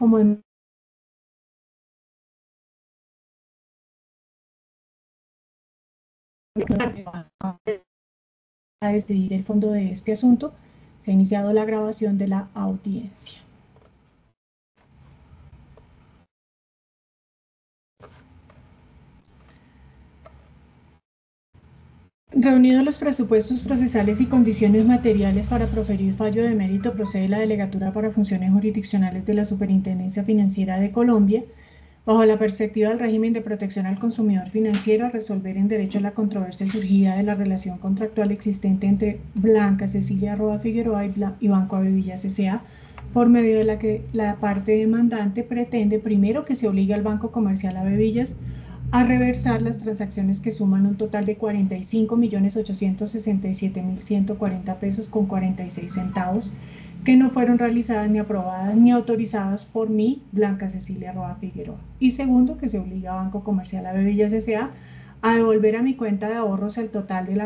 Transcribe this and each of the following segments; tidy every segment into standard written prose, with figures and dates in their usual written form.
como en a decidir el fondo de este asunto. Se ha iniciado la grabación de la audiencia. Reunidos los presupuestos procesales y condiciones materiales para proferir fallo de mérito, procede la Delegatura para Funciones Jurisdiccionales de la Superintendencia Financiera de Colombia, bajo la perspectiva del régimen de protección al consumidor financiero, a resolver en derecho la controversia surgida de la relación contractual existente entre Blanca Cecilia Roa Figueroa y Banco Avevillas S.A., por medio de la que la parte demandante pretende, primero, que se obligue al Banco Comercial Avevillas a reversar las transacciones que suman un total de 45.867.140 pesos con 46 centavos, que no fueron realizadas ni aprobadas ni autorizadas por mí, Blanca Cecilia Roa Figueroa. Y segundo, que se obliga a Banco Comercial Avevillas S.A. a devolver a mi cuenta de ahorros el total de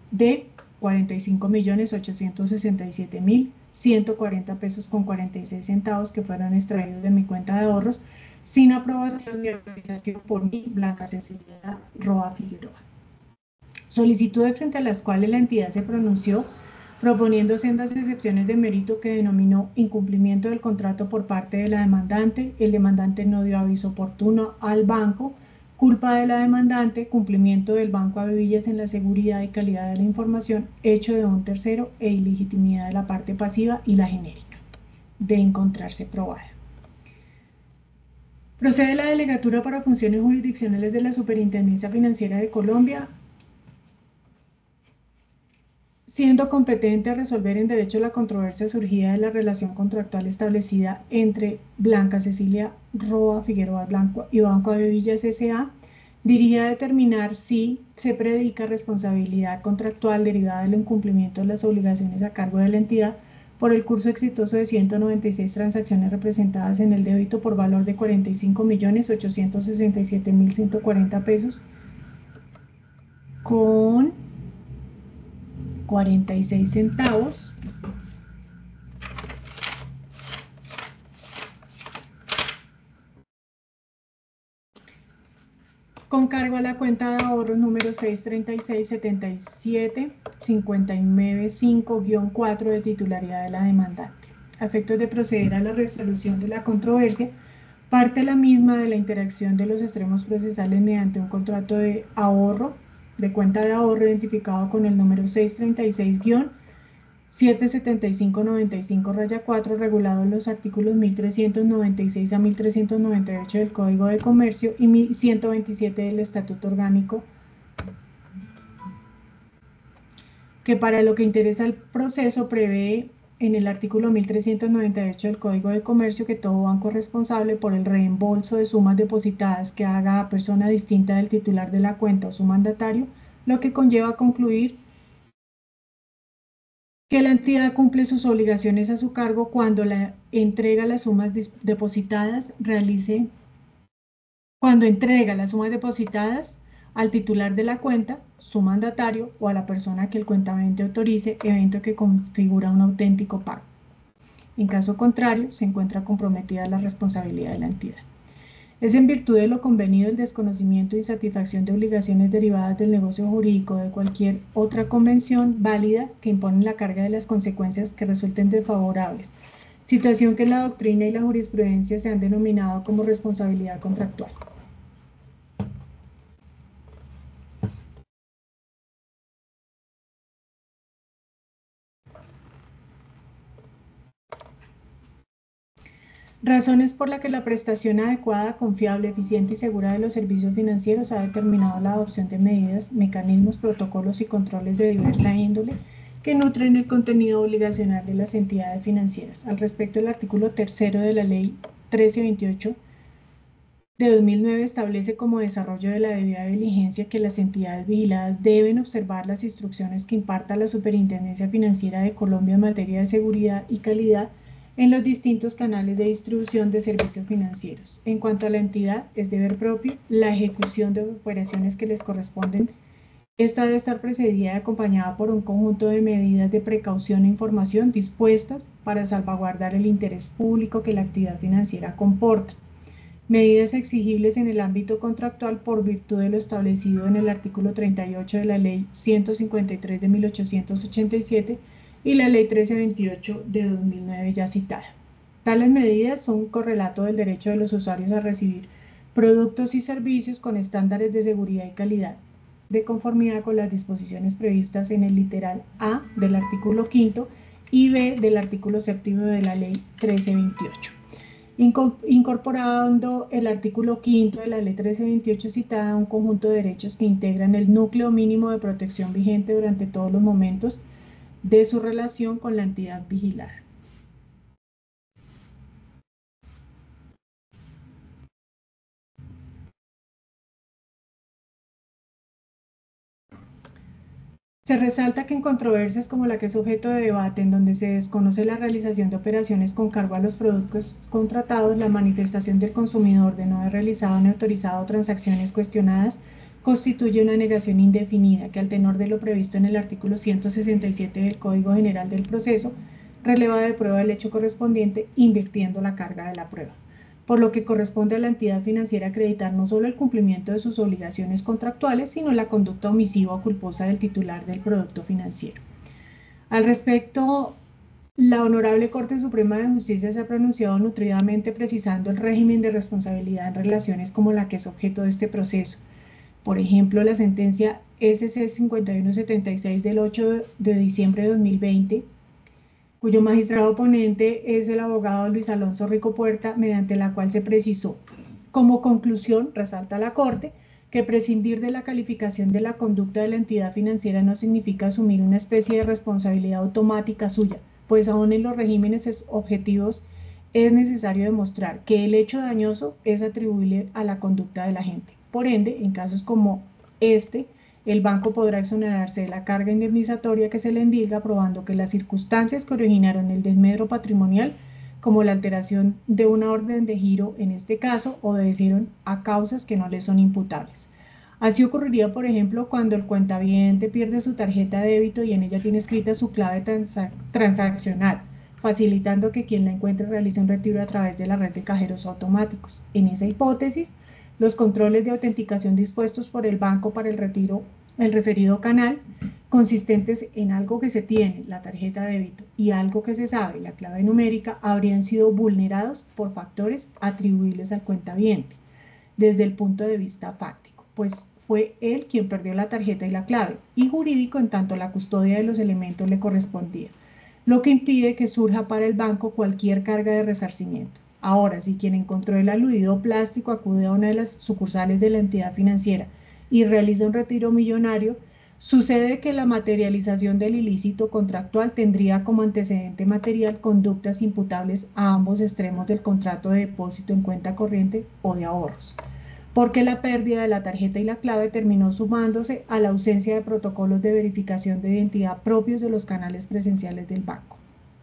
45.867.140 pesos con 46 centavos que fueron extraídos de mi cuenta de ahorros sin aprobación ni autorización por mí, Blanca Cecilia Roa Figueroa. Solicitudes frente a las cuales la entidad se pronunció proponiendo sendas excepciones de mérito que denominó incumplimiento del contrato por parte de la demandante, el demandante no dio aviso oportuno al banco, culpa de la demandante, cumplimiento del Banco Avevillas en la seguridad y calidad de la información, hecho de un tercero e ilegitimidad de la parte pasiva y la genérica, de encontrarse probada. Procede la Delegatura para Funciones Jurisdiccionales de la Superintendencia Financiera de Colombia, siendo competente a resolver en derecho la controversia surgida de la relación contractual establecida entre Blanca Cecilia Roa Figueroa Blanco y Banco Avevillas S.A., dirigida a determinar si se predica responsabilidad contractual derivada del incumplimiento de las obligaciones a cargo de la entidad por el curso exitoso de 196 transacciones representadas en el débito por valor de 45.867.140 pesos con 46 centavos con cargo a la cuenta de ahorros número 636-77-595-4 de titularidad de la demandante. A efectos de proceder a la resolución de la controversia, parte la misma de la interacción de los extremos procesales mediante un contrato de ahorro, de cuenta de ahorro identificado con el número 636-77595-4, regulado en los artículos 1396 a 1398 del Código de Comercio y 1127 del Estatuto Orgánico, que para lo que interesa el proceso prevé en el artículo 1398 del Código de Comercio que todo banco responsable por el reembolso de sumas depositadas que haga a persona distinta del titular de la cuenta o su mandatario, lo que conlleva a concluir que la entidad cumple sus obligaciones a su cargo cuando la entrega las sumas depositadas al titular de la cuenta, su mandatario o a la persona que el cuentaviente autorice, evento que configura un auténtico pago. En caso contrario, se encuentra comprometida la responsabilidad de la entidad. Es en virtud de lo convenido el desconocimiento y insatisfacción de obligaciones derivadas del negocio jurídico o de cualquier otra convención válida que imponen la carga de las consecuencias que resulten desfavorables, situación que en la doctrina y la jurisprudencia se han denominado como responsabilidad contractual. Razones por las que la prestación adecuada, confiable, eficiente y segura de los servicios financieros ha determinado la adopción de medidas, mecanismos, protocolos y controles de diversa índole que nutren el contenido obligacional de las entidades financieras. Al respecto, el artículo 3 de la Ley 1328 de 2009 establece como desarrollo de la debida diligencia que las entidades vigiladas deben observar las instrucciones que imparta la Superintendencia Financiera de Colombia en materia de seguridad y calidad en los distintos canales de distribución de servicios financieros. En cuanto a la entidad, es deber propio la ejecución de operaciones que les corresponden Esta debe estar precedida y acompañada por un conjunto de medidas de precaución e información dispuestas para salvaguardar el interés público que la actividad financiera comporta. Medidas exigibles en el ámbito contractual por virtud de lo establecido en el artículo 38 de la Ley 153 de 1887 y la Ley 1328 de 2009 ya citada. Tales medidas son un correlato del derecho de los usuarios a recibir productos y servicios con estándares de seguridad y calidad, de conformidad con las disposiciones previstas en el literal A del artículo 5 y B del artículo 7 de la Ley 1328. Incorporando el artículo 5 de la Ley 1328 citada, un conjunto de derechos que integran el núcleo mínimo de protección vigente durante todos los momentos de su relación con la entidad vigilada. Se resalta que en controversias como la que es objeto de debate, en donde se desconoce la realización de operaciones con cargo a los productos contratados, la manifestación del consumidor de no haber realizado ni autorizado transacciones cuestionadas constituye una negación indefinida que, al tenor de lo previsto en el artículo 167 del Código General del Proceso, releva de prueba el hecho correspondiente, invirtiendo la carga de la prueba, por lo que corresponde a la entidad financiera acreditar no solo el cumplimiento de sus obligaciones contractuales, sino la conducta omisiva o culposa del titular del producto financiero. Al respecto, la Honorable Corte Suprema de Justicia se ha pronunciado nutridamente precisando el régimen de responsabilidad en relaciones como la que es objeto de este proceso. Por ejemplo, la sentencia SC 5176 del 8 de diciembre de 2020, cuyo magistrado ponente es el abogado Luis Alonso Rico Puerta, mediante la cual se precisó. Como conclusión, resalta la Corte que prescindir de la calificación de la conducta de la entidad financiera no significa asumir una especie de responsabilidad automática suya, pues aún en los regímenes objetivos es necesario demostrar que el hecho dañoso es atribuible a la conducta del agente. Por ende, en casos como este, el banco podrá exonerarse de la carga indemnizatoria que se le endilga, probando que las circunstancias que originaron el desmedro patrimonial, como la alteración de una orden de giro en este caso, obedecieron a causas que no le son imputables. Así ocurriría, por ejemplo, cuando el cuentaviente pierde su tarjeta de débito y en ella tiene escrita su clave transaccional, facilitando que quien la encuentre realice un retiro a través de la red de cajeros automáticos. En esa hipótesis, los controles de autenticación dispuestos por el banco para el retiro, el referido canal, consistentes en algo que se tiene, la tarjeta de débito, y algo que se sabe, la clave numérica, habrían sido vulnerados por factores atribuibles al cuentaviente, desde el punto de vista fáctico, pues fue él quien perdió la tarjeta y la clave, y jurídico en tanto la custodia de los elementos le correspondía, lo que impide que surja para el banco cualquier carga de resarcimiento. Ahora, si quien encontró el aludido plástico acude a una de las sucursales de la entidad financiera y realiza un retiro millonario, sucede que la materialización del ilícito contractual tendría como antecedente material conductas imputables a ambos extremos del contrato de depósito en cuenta corriente o de ahorros, porque la pérdida de la tarjeta y la clave terminó sumándose a la ausencia de protocolos de verificación de identidad propios de los canales presenciales del banco.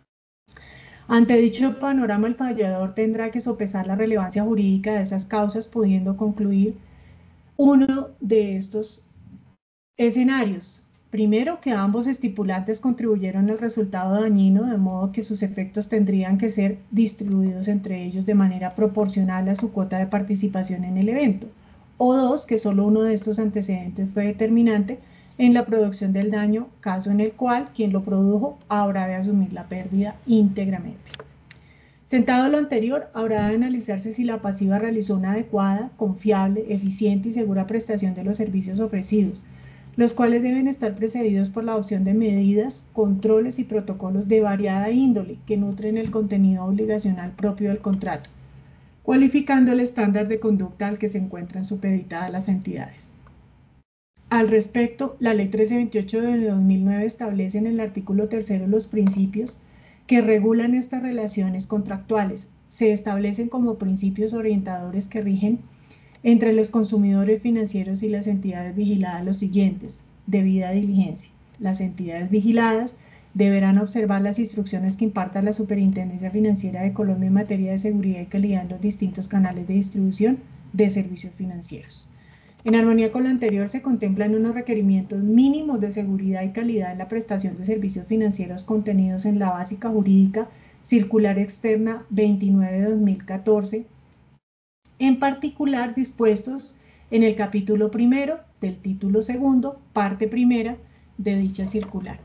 Ante dicho panorama, el fallador tendrá que sopesar la relevancia jurídica de esas causas, pudiendo concluir uno de estos escenarios. Primero, que ambos estipulantes contribuyeron al resultado dañino, de modo que sus efectos tendrían que ser distribuidos entre ellos de manera proporcional a su cuota de participación en el evento. O dos, que solo uno de estos antecedentes fue determinante en la producción del daño, caso en el cual quien lo produjo habrá de asumir la pérdida íntegramente. Sentado lo anterior, habrá de analizarse si la pasiva realizó una adecuada, confiable, eficiente y segura prestación de los servicios ofrecidos, los cuales deben estar precedidos por la adopción de medidas, controles y protocolos de variada índole que nutren el contenido obligacional propio del contrato, cualificando el estándar de conducta al que se encuentran supeditadas las entidades. Al respecto, la Ley 1328 de 2009 establece en el artículo 3 los principios que regulan estas relaciones contractuales. Se establecen como principios orientadores que rigen entre los consumidores financieros y las entidades vigiladas los siguientes: debida diligencia. Las entidades vigiladas deberán observar las instrucciones que imparta la Superintendencia Financiera de Colombia en materia de seguridad y calidad en los distintos canales de distribución de servicios financieros. En armonía con lo anterior, se contemplan unos requerimientos mínimos de seguridad y calidad en la prestación de servicios financieros contenidos en la Básica Jurídica Circular Externa 29/2014, en particular dispuestos en el capítulo primero del título segundo, parte primera de dicha circular,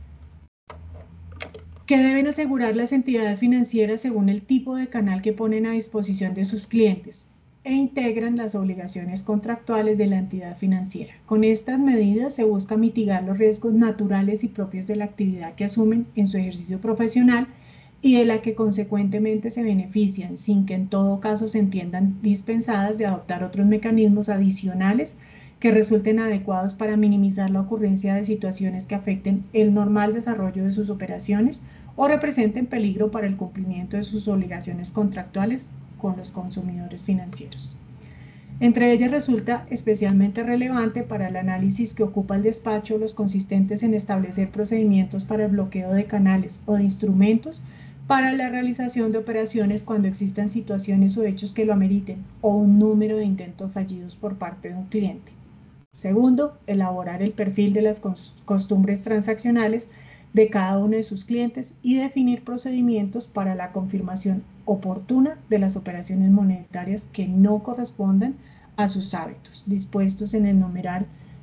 que deben asegurar las entidades financieras según el tipo de canal que ponen a disposición de sus clientes e integran las obligaciones contractuales de la entidad financiera. Con estas medidas se busca mitigar los riesgos naturales y propios de la actividad que asumen en su ejercicio profesional y de la que consecuentemente se benefician, sin que en todo caso se entiendan dispensadas de adoptar otros mecanismos adicionales que resulten adecuados para minimizar la ocurrencia de situaciones que afecten el normal desarrollo de sus operaciones o representen peligro para el cumplimiento de sus obligaciones contractuales con los consumidores financieros. Entre ellas resulta especialmente relevante para el análisis que ocupa el despacho los consistentes en establecer procedimientos para el bloqueo de canales o de instrumentos para la realización de operaciones cuando existan situaciones o hechos que lo ameriten o un número de intentos fallidos por parte de un cliente. Segundo, elaborar el perfil de las costumbres transaccionales de cada uno de sus clientes y definir procedimientos para la confirmación oportuna de las operaciones monetarias que no correspondan a sus hábitos, dispuestos en el numeral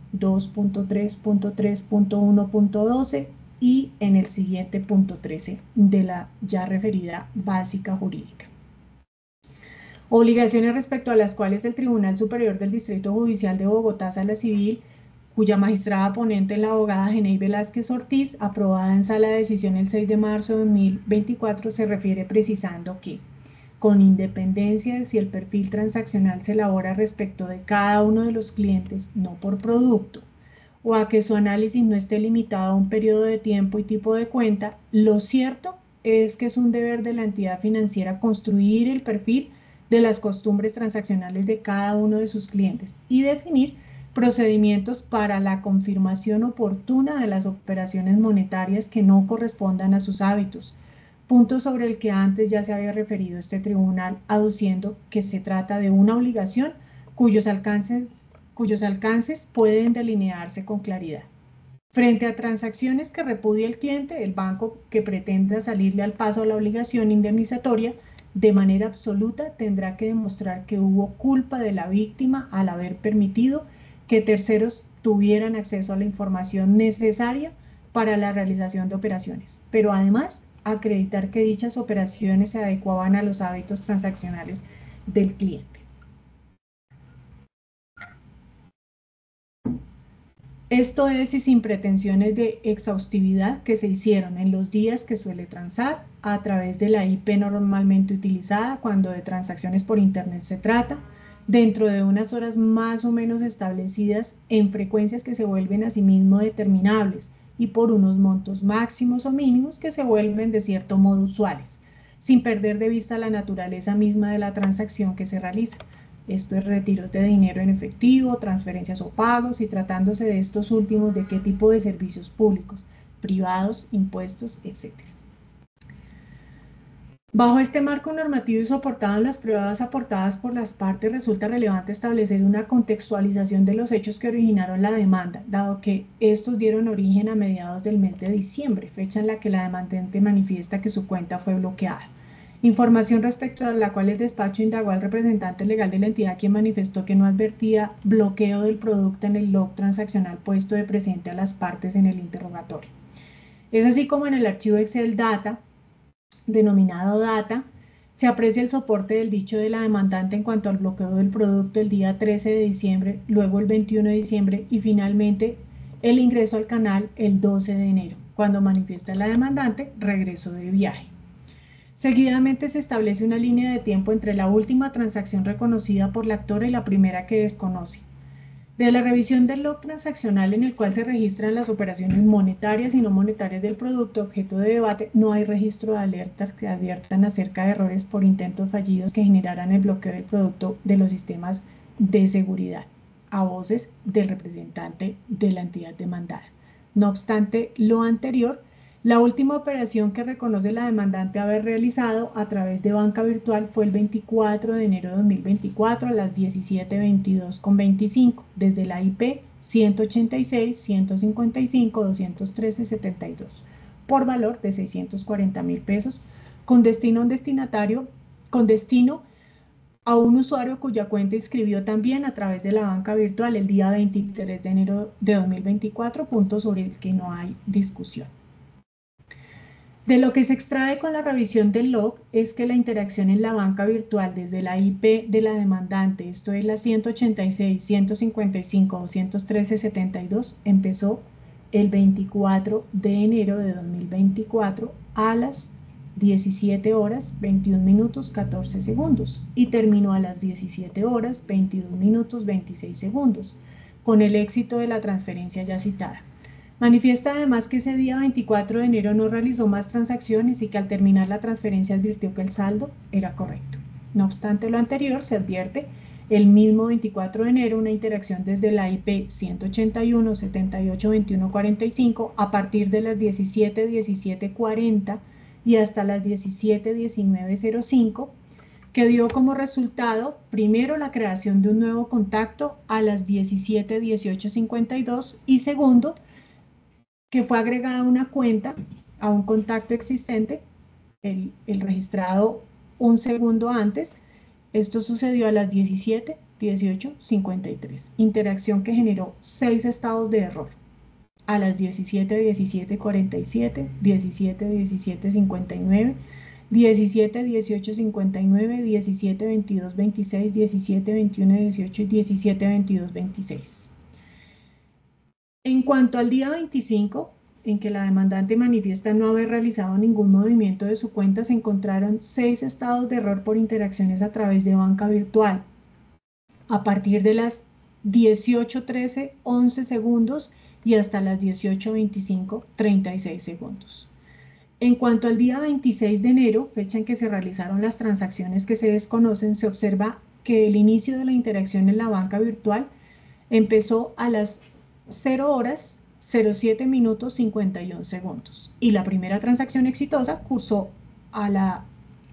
2.3.3.1.12 y en el siguiente punto 13 de la ya referida Básica Jurídica. Obligaciones respecto a las cuales el Tribunal Superior del Distrito Judicial de Bogotá, Sala Civil, cuya magistrada ponente es la abogada Jeney Velázquez Ortiz, aprobada en sala de decisión el 6 de marzo de 2024, se refiere precisando que, con independencia de si el perfil transaccional se elabora respecto de cada uno de los clientes, no por producto, o a que su análisis no esté limitado a un periodo de tiempo y tipo de cuenta, lo cierto es que es un deber de la entidad financiera construir el perfil de las costumbres transaccionales de cada uno de sus clientes y definir procedimientos para la confirmación oportuna de las operaciones monetarias que no correspondan a sus hábitos, punto sobre el que antes ya se había referido este tribunal, aduciendo que se trata de una obligación cuyos alcances pueden delinearse con claridad. Frente a transacciones que repudie el cliente, el banco que pretenda salirle al paso a la obligación indemnizatoria, de manera absoluta tendrá que demostrar que hubo culpa de la víctima al haber permitido que terceros tuvieran acceso a la información necesaria para la realización de operaciones, pero además acreditar que dichas operaciones se adecuaban a los hábitos transaccionales del cliente. Esto es y sin pretensiones de exhaustividad que se hicieron en los días que suele transar a través de la IP normalmente utilizada cuando de transacciones por internet se trata, dentro de unas horas más o menos establecidas en frecuencias que se vuelven asimismo determinables y por unos montos máximos o mínimos que se vuelven de cierto modo usuales, sin perder de vista la naturaleza misma de la transacción que se realiza. Esto es retiros de dinero en efectivo, transferencias o pagos, y tratándose de estos últimos, de qué tipo de servicios públicos, privados, impuestos, etc. Bajo este marco normativo y soportado en las pruebas aportadas por las partes, resulta relevante establecer una contextualización de los hechos que originaron la demanda, dado que estos dieron origen a mediados del mes de diciembre, fecha en la que la demandante manifiesta que su cuenta fue bloqueada. Información respecto a la cual el despacho indagó al representante legal de la entidad, quien manifestó que no advertía bloqueo del producto en el log transaccional puesto de presente a las partes en el interrogatorio. Es así como en el archivo Excel Data, denominado Data, se aprecia el soporte del dicho de la demandante en cuanto al bloqueo del producto el día 13 de diciembre, luego el 21 de diciembre y finalmente el ingreso al canal el 12 de enero, cuando manifiesta la demandante regreso de viaje. Seguidamente se establece una línea de tiempo entre la última transacción reconocida por la actora y la primera que desconoce. De la revisión del log transaccional en el cual se registran las operaciones monetarias y no monetarias del producto objeto de debate, no hay registro de alertas que adviertan acerca de errores por intentos fallidos que generaran el bloqueo del producto de los sistemas de seguridad, a voces del representante de la entidad demandada. No obstante lo anterior, La última operación que reconoce la demandante haber realizado a través de banca virtual fue el 24 de enero de 2024 a las 17:22:25 desde la IP 186-155-213-72 por valor de 640.000 pesos con destino a un destinatario, con destino a un usuario cuya cuenta inscribió también a través de la banca virtual el día 23 de enero de 2024, punto sobre el que no hay discusión. De lo que se extrae con la revisión del log es que la interacción en la banca virtual desde la IP de la demandante, esto es la 186.155.213.72, empezó el 24 de enero de 2024 a las 17:21:14 y terminó a las 17:22:26 con el éxito de la transferencia ya citada. Manifiesta además que ese día 24 de enero no realizó más transacciones y que al terminar la transferencia advirtió que el saldo era correcto. No obstante lo anterior, se advierte el mismo 24 de enero una interacción desde la IP 181-7821-45 a partir de las 17:17:40 y hasta las 17:19:05 que dio como resultado primero la creación de un nuevo contacto a las 17:18:52 y segundo que fue agregada una cuenta a un contacto existente, el registrado un segundo antes. Esto sucedió a las 17:18:53. Interacción que generó 6 estados de error. A las 17:17:47, 17:17:59, 17:18:59, 17:22:26, 17:21:18 y 17:22:26. En cuanto al día 25, en que la demandante manifiesta no haber realizado ningún movimiento de su cuenta, se encontraron 6 estados de error por interacciones a través de banca virtual. A partir de las 18:13:11 segundos y hasta las 18:25:36 segundos. En cuanto al día 26 de enero, fecha en que se realizaron las transacciones que se desconocen, se observa que el inicio de la interacción en la banca virtual empezó a las 0:07:51 y la primera transacción exitosa cursó a la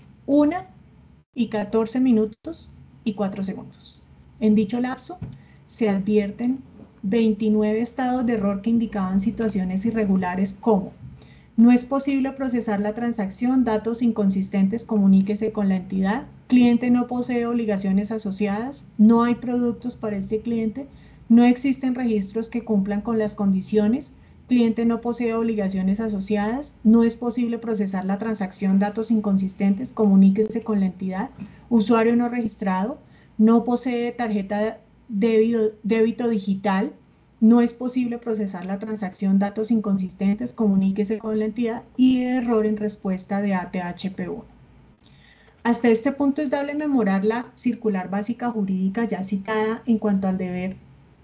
1:14:04. En dicho lapso se advierten 29 estados de error que indicaban situaciones irregulares como: no es posible procesar la transacción, datos inconsistentes, comuníquese con la entidad, cliente no posee obligaciones asociadas, no hay productos para este cliente, no existen registros que cumplan con las condiciones, cliente no posee obligaciones asociadas, no es posible procesar la transacción, datos inconsistentes, comuníquese con la entidad, usuario no registrado, no posee tarjeta débito digital, no es posible procesar la transacción, datos inconsistentes, comuníquese con la entidad y error en respuesta de ATH-P1. Hasta este punto es dable memorar la circular básica jurídica ya citada en cuanto al deber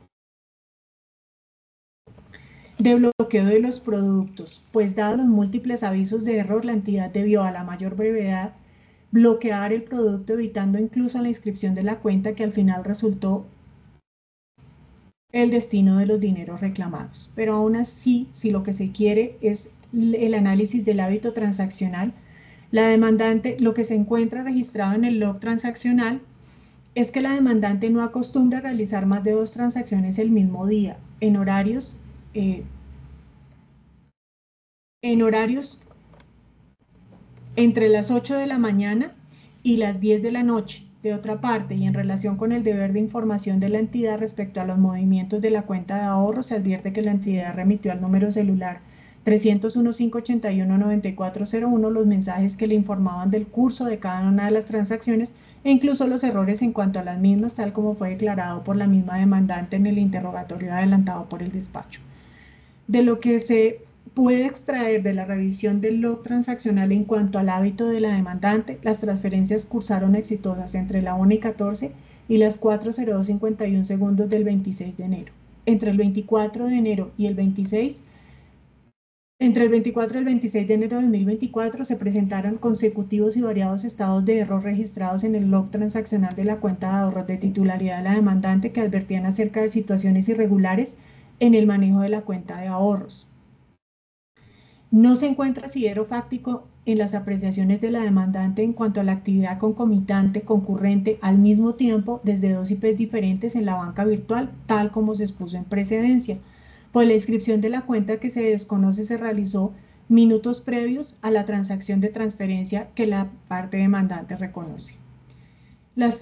de bloqueo de los productos, pues dados los múltiples avisos de error, la entidad debió a la mayor brevedad bloquear el producto, evitando incluso la inscripción de la cuenta que al final resultó el destino de los dineros reclamados. Pero aún así, si lo que se quiere es el análisis del hábito transaccional, la demandante, lo que se encuentra registrado en el log transaccional es que la demandante no acostumbra a realizar más de 2 transacciones el mismo día, en horarios entre las 8 de la mañana y las 10 de la noche. De otra parte, y en relación con el deber de información de la entidad respecto a los movimientos de la cuenta de ahorro, se advierte que la entidad remitió al número celular 301-581-9401 los mensajes que le informaban del curso de cada una de las transacciones e incluso los errores en cuanto a las mismas, tal como fue declarado por la misma demandante en el interrogatorio adelantado por el despacho. De lo que se puede extraer de la revisión del log transaccional en cuanto al hábito de la demandante, las transferencias cursaron exitosas entre la 1:14 y las 4:02:51 del 26 de enero. Entre el 24 de enero y el 26 Entre el 24 y el 26 de enero de 2024 se presentaron consecutivos y variados estados de error registrados en el log transaccional de la cuenta de ahorros de titularidad de la demandante que advertían acerca de situaciones irregulares en el manejo de la cuenta de ahorros. No se encuentra asidero fáctico en las apreciaciones de la demandante en cuanto a la actividad concomitante, concurrente, al mismo tiempo, desde dos IPs diferentes en la banca virtual, tal como se expuso en precedencia, pues la inscripción de la cuenta que se desconoce se realizó minutos previos a la transacción de transferencia que la parte demandante reconoce. Las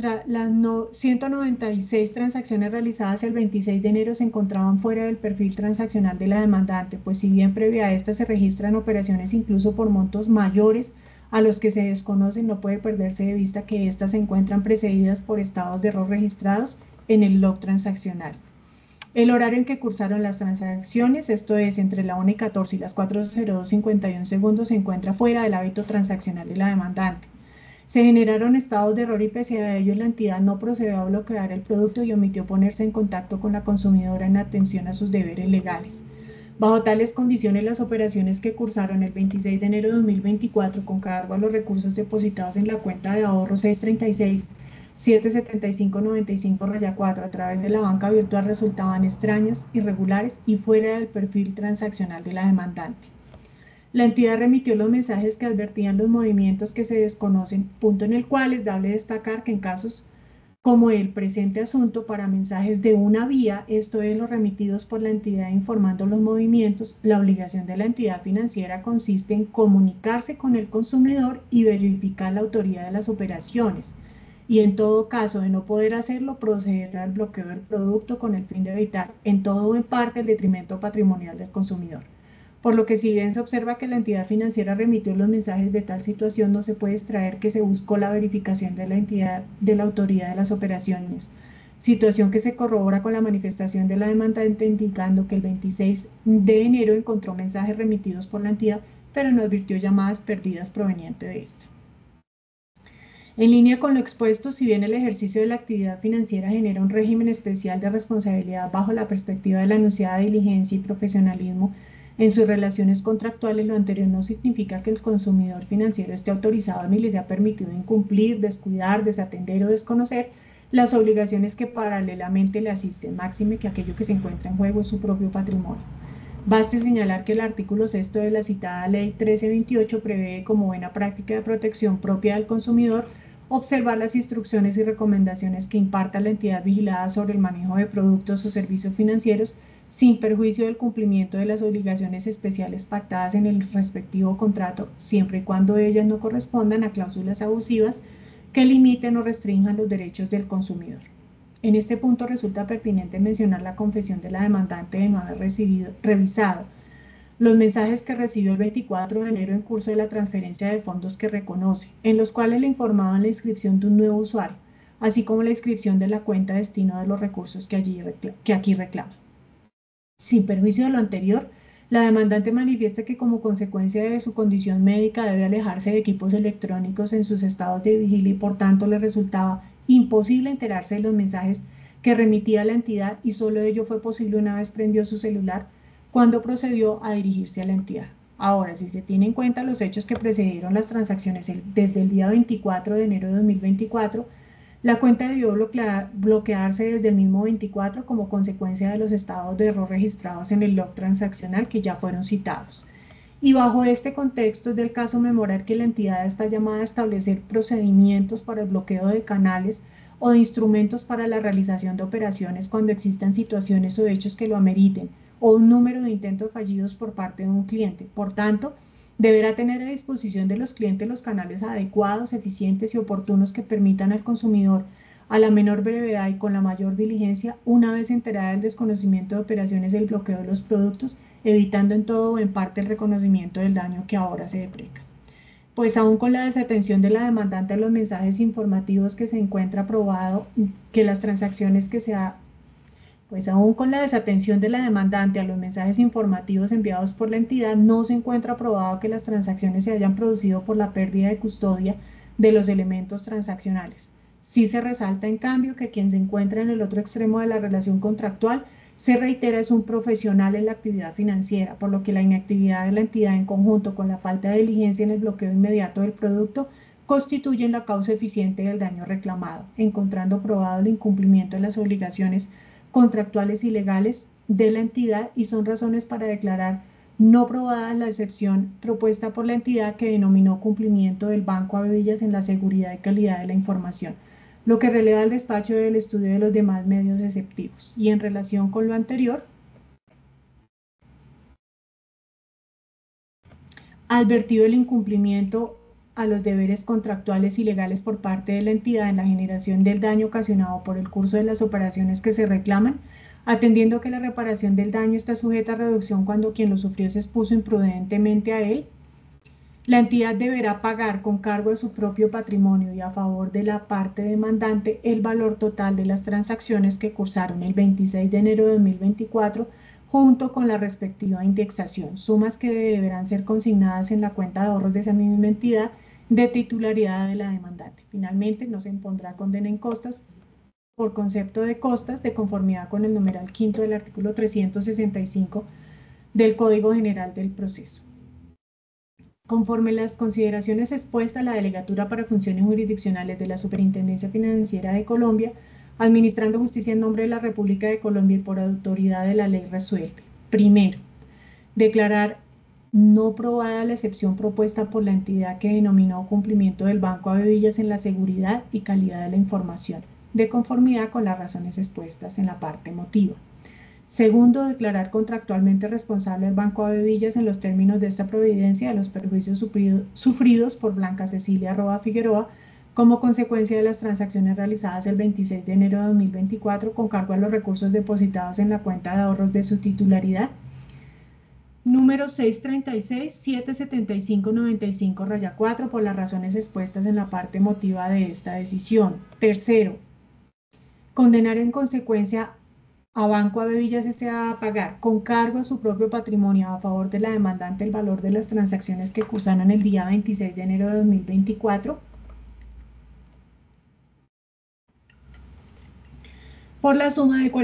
196 transacciones realizadas el 26 de enero se encontraban fuera del perfil transaccional de la demandante, pues si bien previa a esta se registran operaciones incluso por montos mayores a los que se desconocen, no puede perderse de vista que éstas se encuentran precedidas por estados de error registrados en el log transaccional. El horario en que cursaron las transacciones, esto es entre la 1:14 y las 4:02:51 segundos, se encuentra fuera del hábito transaccional de la demandante. Se generaron estados de error y pese a ello la entidad no procedió a bloquear el producto y omitió ponerse en contacto con la consumidora en atención a sus deberes legales. Bajo tales condiciones, las operaciones que cursaron el 26 de enero de 2024 con cargo a los recursos depositados en la cuenta de ahorro 636-775-95-4 a través de la banca virtual resultaban extrañas, irregulares y fuera del perfil transaccional de la demandante. La entidad remitió los mensajes que advertían los movimientos que se desconocen, punto en el cual es dable destacar que en casos como el presente asunto, para mensajes de una vía, esto es los remitidos por la entidad informando los movimientos, la obligación de la entidad financiera consiste en comunicarse con el consumidor y verificar la autoridad de las operaciones, y en todo caso de no poder hacerlo, proceder al bloqueo del producto con el fin de evitar en todo o en parte el detrimento patrimonial del consumidor. Por lo que si bien se observa que la entidad financiera remitió los mensajes de tal situación, no se puede extraer que se buscó la verificación de la entidad de la autoridad de las operaciones, situación que se corrobora con la manifestación de la demandante indicando que el 26 de enero encontró mensajes remitidos por la entidad, pero no advirtió llamadas perdidas provenientes de esta. En línea con lo expuesto, si bien el ejercicio de la actividad financiera genera un régimen especial de responsabilidad bajo la perspectiva de la anunciada diligencia y profesionalismo en sus relaciones contractuales, lo anterior no significa que el consumidor financiero esté autorizado ni le sea permitido incumplir, descuidar, desatender o desconocer las obligaciones que paralelamente le asisten, máxime que aquello que se encuentra en juego es su propio patrimonio. Baste señalar que el artículo 6 de la citada Ley 1328 prevé como buena práctica de protección propia del consumidor observar las instrucciones y recomendaciones que imparta la entidad vigilada sobre el manejo de productos o servicios financieros sin perjuicio del cumplimiento de las obligaciones especiales pactadas en el respectivo contrato, siempre y cuando ellas no correspondan a cláusulas abusivas que limiten o restrinjan los derechos del consumidor. En este punto resulta pertinente mencionar la confesión de la demandante de no haber revisado los mensajes que recibió el 24 de enero en curso de la transferencia de fondos que reconoce, en los cuales le informaban la inscripción de un nuevo usuario, así como la inscripción de la cuenta destino de los recursos que aquí reclama. Sin perjuicio de lo anterior, la demandante manifiesta que como consecuencia de su condición médica debe alejarse de equipos electrónicos en sus estados de vigilia y por tanto le resultaba imposible enterarse de los mensajes que remitía la entidad y solo ello fue posible una vez prendió su celular cuando procedió a dirigirse a la entidad. Ahora, si se tiene en cuenta los hechos que precedieron las transacciones desde el día 24 de enero de 2024, la cuenta debió bloquearse desde el mismo 24 como consecuencia de los estados de error registrados en el log transaccional que ya fueron citados. Y bajo este contexto es del caso memorar que la entidad está llamada a establecer procedimientos para el bloqueo de canales o de instrumentos para la realización de operaciones cuando existan situaciones o hechos que lo ameriten, o un número de intentos fallidos por parte de un cliente. Por tanto, deberá tener a disposición de los clientes los canales adecuados, eficientes y oportunos que permitan al consumidor, a la menor brevedad y con la mayor diligencia, una vez enterada del desconocimiento de operaciones, el bloqueo de los productos, evitando en todo o en parte el reconocimiento del daño que ahora se depreca. Pues aún con la desatención de la demandante a los mensajes informativos que se encuentra probado que las transacciones que se ha Pues aún con la desatención de la demandante a los mensajes informativos enviados por la entidad, no se encuentra probado que las transacciones se hayan producido por la pérdida de custodia de los elementos transaccionales. Sí se resalta, en cambio, que quien se encuentra en el otro extremo de la relación contractual se reitera es un profesional en la actividad financiera, por lo que la inactividad de la entidad en conjunto con la falta de diligencia en el bloqueo inmediato del producto constituyen la causa eficiente del daño reclamado, encontrando probado el incumplimiento de las obligaciones contractuales y legales de la entidad y son razones para declarar no probada la excepción propuesta por la entidad que denominó cumplimiento del Banco Avevillas en la seguridad y calidad de la información, lo que releva el despacho del estudio de los demás medios exceptivos. Y en relación con lo anterior, advertido el incumplimiento a los deberes contractuales y legales por parte de la entidad en la generación del daño ocasionado por el curso de las operaciones que se reclaman, atendiendo que la reparación del daño está sujeta a reducción cuando quien lo sufrió se expuso imprudentemente a él, la entidad deberá pagar con cargo de su propio patrimonio y a favor de la parte demandante el valor total de las transacciones que cursaron el 26 de enero de 2024 junto con la respectiva indexación, sumas que deberán ser consignadas en la cuenta de ahorros de esa misma entidad de titularidad de la demandante. Finalmente, no se impondrá condena en costas por concepto de costas de conformidad con el numeral quinto del artículo 365 del Código General del Proceso. Conforme las consideraciones expuestas, la Delegatura para Funciones Jurisdiccionales de la Superintendencia Financiera de Colombia, administrando justicia en nombre de la República de Colombia y por autoridad de la ley, resuelve. Primero, declarar no probada la excepción propuesta por la entidad que denominó cumplimiento del Banco Avevillas en la seguridad y calidad de la información, de conformidad con las razones expuestas en la parte motiva. Segundo, declarar contractualmente responsable al Banco Avevillas en los términos de esta providencia de los perjuicios sufridos por Blanca Cecilia Roa Figueroa como consecuencia de las transacciones realizadas el 26 de enero de 2024 con cargo a los recursos depositados en la cuenta de ahorros de su titularidad. Número 636-775-95-4 por las razones expuestas en la parte motiva de esta decisión. Tercero, condenar en consecuencia a Banco Avevillas S.A. a pagar con cargo a su propio patrimonio a favor de la demandante el valor de las transacciones que cursaron el día 26 de enero de 2024 por la suma de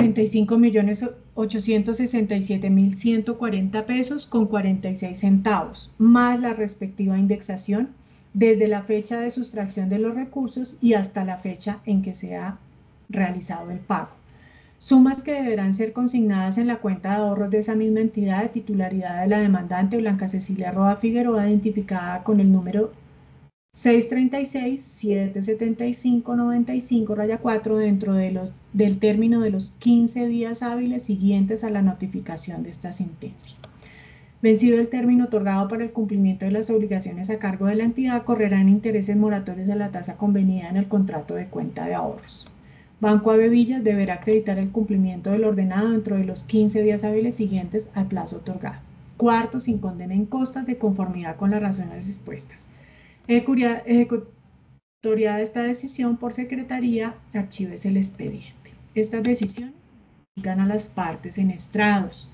45.867.140 pesos con 46 centavos, más la respectiva indexación desde la fecha de sustracción de los recursos y hasta la fecha en que se ha realizado el pago. Sumas que deberán ser consignadas en la cuenta de ahorros de esa misma entidad de titularidad de la demandante Blanca Cecilia Roa Figueroa, identificada con el número 636-775-95-4 dentro del término de los 15 días hábiles siguientes a la notificación de esta sentencia. Vencido el término otorgado para el cumplimiento de las obligaciones a cargo de la entidad, correrán intereses moratorios a la tasa convenida en el contrato de cuenta de ahorros. Banco Avevillas deberá acreditar el cumplimiento del ordenado dentro de los 15 días hábiles siguientes al plazo otorgado. Cuarto, sin condena en costas de conformidad con las razones expuestas. Ejecutoriada esta decisión por secretaría, archívese el expediente. Estas decisiones indican a las partes en estrados.